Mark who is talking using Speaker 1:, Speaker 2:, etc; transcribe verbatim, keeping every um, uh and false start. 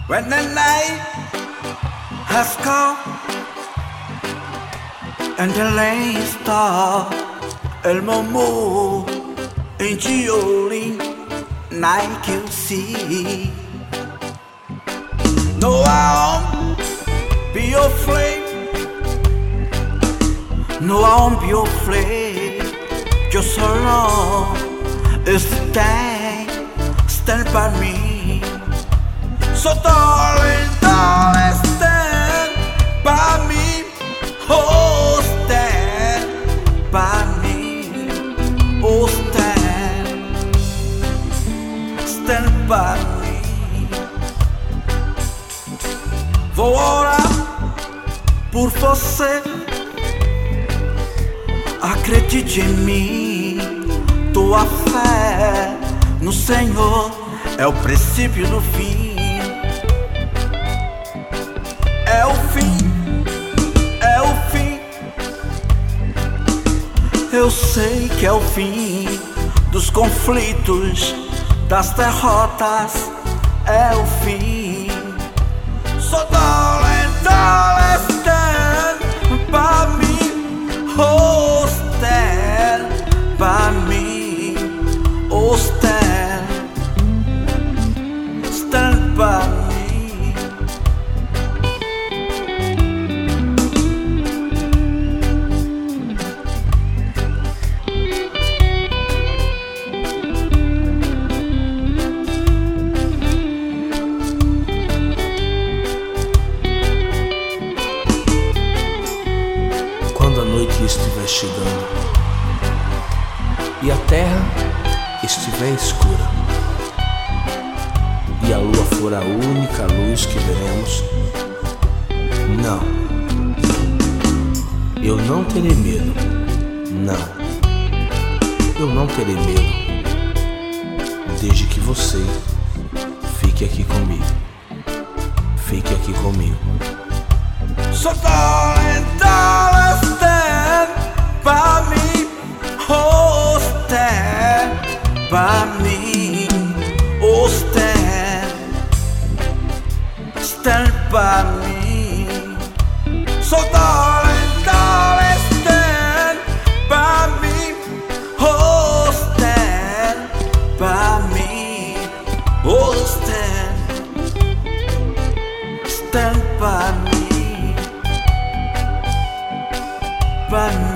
Speaker 1: When the night has come and the rain stops, el momo in Gioli, night you see. No, I won't be afraid. No, I won't be afraid. Just so long as stand, stand by me. So darling, darling, stand by me. Oh, stand by me. Oh, stand, stand by me. Vou orar por você. Acredite em mim. Tua fé no Senhor é o princípio do fim. É o fim, é o fim. Eu sei que é o fim dos conflitos, das derrotas. É o fim. So darling, darling, stand by me. Oh, stand by me. Oh, stand, stand by me.
Speaker 2: Quando a noite estiver chegando e a terra estiver escura e a lua for a única luz que veremos, não, eu não terei medo. Não, eu não terei medo, desde que você fique aqui comigo. Fique aqui comigo.
Speaker 1: So darling, darling, stand by me. Oh, stand by me. Oh, stand, stand by me. So darling, darling, stand by me. Oh, stand by me. Oh, stand, stand by me. By me.